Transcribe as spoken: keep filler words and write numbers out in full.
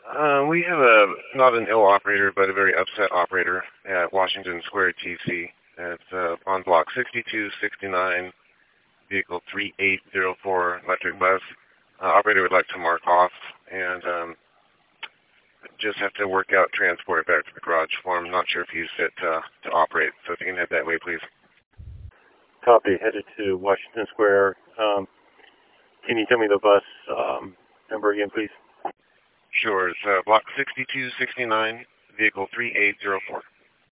Uh, we have a not an ill operator, but a very upset operator at Washington Square T C. It's uh, on block sixty-two sixty-nine, vehicle three eight zero four, electric bus. Uh, operator would like to mark off and um, just have to work out transport it back to the garage for him. Not sure if he's fit uh, to operate, so if you can head that way, please. Copy. Headed to Washington Square. Um, can you tell me the bus um, number again, please? Sure. It's uh, block sixty-two sixty-nine, vehicle three eight zero four.